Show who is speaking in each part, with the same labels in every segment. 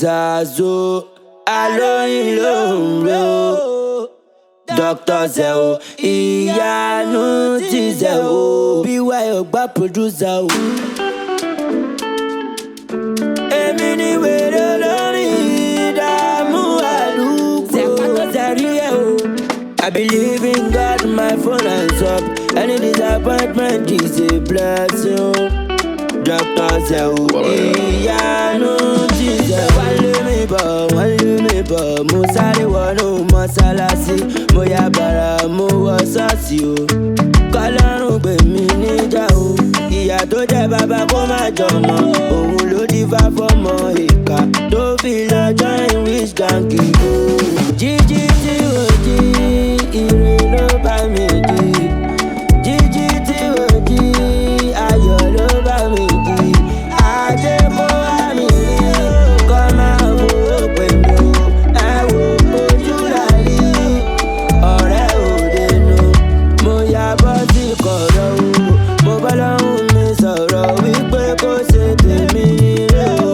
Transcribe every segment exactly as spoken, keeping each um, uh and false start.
Speaker 1: Zazo, Aloyin ló ń ro. Doctor Zeo, ìyanu ti Zeo. B Y Ogba producer o. Èmi ni wèrè lórí ìdààmú àdúgbò. Zẹ̀rí ẹ̀ o. I believe in God, my phone hands up. Any disappointment is a blessing. Doctor Zeo, ìyanu ti Zeo. Wọ́n lé mi bọ̀, wọ́n lé mi bọ̀. Mo sáré wọnú mọ́sálásí. Mo ya bàrà, mo wọ ṣọ́ọ̀ṣì o. Kọ́lọ́run gbè mí níjà o. Ìyá tó jẹ́ bàbá kó má jọmọ. Òun ló dífá fọ́mọ ìka. Tó fi lọ join wish gang o. Jíjí tí ò jí, ire ló bá mi jí. Jíjí tí ò jí, ayọ̀ ló bá mi jí. Ajé kó wá mi rí, kọ́ máa fowó pè mí o. Ẹ wo ojú láyé, ọ̀rẹ́ òde nu. Mo ya bọ́ sí kọ̀rọ̀ o. Mo bá lọ́hùn mi sọ̀rọ̀ wípé kó ṣe tèmi ire o.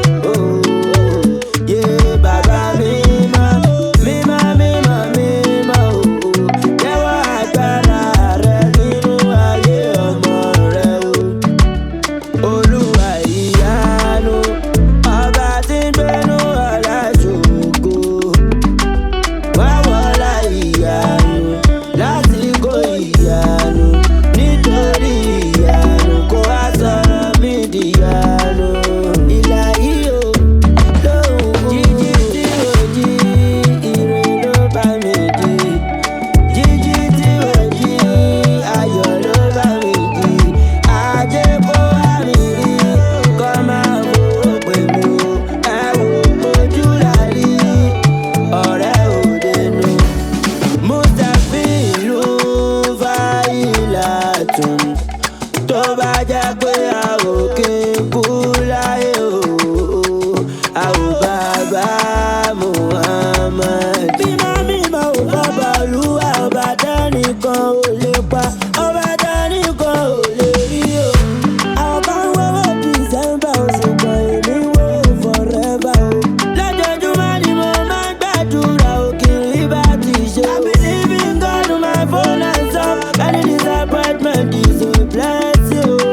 Speaker 1: Yé bàbá mi mọ́, mímọ́ mímọ́ mímọ́ o. Jẹ́wọ́ agbára rẹ nínú ayé ọmọ rẹ o. Olúwa ìyanu, ọba tí ń gbénú ọ̀la ṣògo. Wá wọlá ìyanu, lásìkò ìyanu. Nítorí ìyanu kó wá sọ̀rọ̀ mí dìyanu. Ìlà yìí o, lóhùn jíjí tí ò jí, ire ló bá mi jí. Jíjí tí ò jí, ayọ̀ ló bá mi jí. Ajé kó wá mi rí, kọ́ máa fowó pè mí o. Ẹ wo ojú lárí, ọ̀rẹ́ òde nu. Mustapha ló fa ìlà tún. Tó bá jẹ́ pé a ò kí n kú láyé o. A ò bàbá Muhammad. Mímọ́ mímọ́ ò bàbá Olúwa, ọba tẹ́nìkan ò lè pa, ọba tẹ́nìkan ò lè rí o. Àwọn kan ń wọ́wọ́ December o, ṣùgbọ́n èmi ń wò forever o. Lójoojúmọ́ ni mo máa ń gbàdúrà o, kí n rí bá ti ṣe o. I believe in God, my phone hands up. Any disappointment is a blessing o.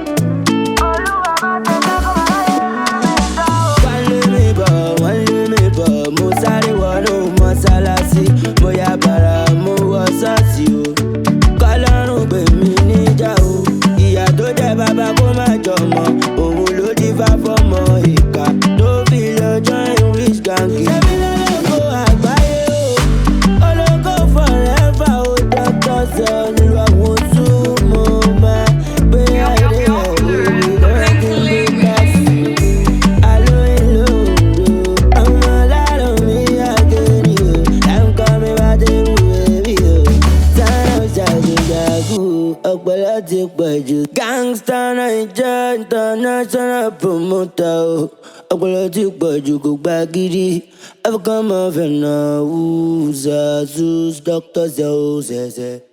Speaker 1: Wọ́n lé mi bọ̀, wọ́n lé mi bọ̀. Mo sáré wọnú mọ́sálásí. Mo ya bàrà, mo wọ ṣọ́ọ̀ṣì o. Kọ́lọ́run gbè mí níjà o. Ìyá tó jẹ́ bàbá kó má jọmọ. Òun ló dífá fọ́mọ ìka. Tó fi lọ join wish gang. Ṣebí lólógo àgbáyé o. Ológo forever o. Doctor Zeo ni àwọn súnmọ́ máa gbé ayé ẹ̀ lórí lọ́dún bíkásì. Aloyin ló ń ro. Ọmọ lálọ́ mi àgẹ̀rì o. Ẹ̀ ń kọ́ mi bá dé wù ẹ́bí o. Sáyọ̀ ṣàgbéyàgò, ọpọlọ ti pọ̀ jù. Gangsta Naija international promoter o. Ọpọlọ ti pọ̀ jù, kò gba gidi. African mafia náà wù Zazu, Doctor Zeo ṣẹ̀ṣẹ̀.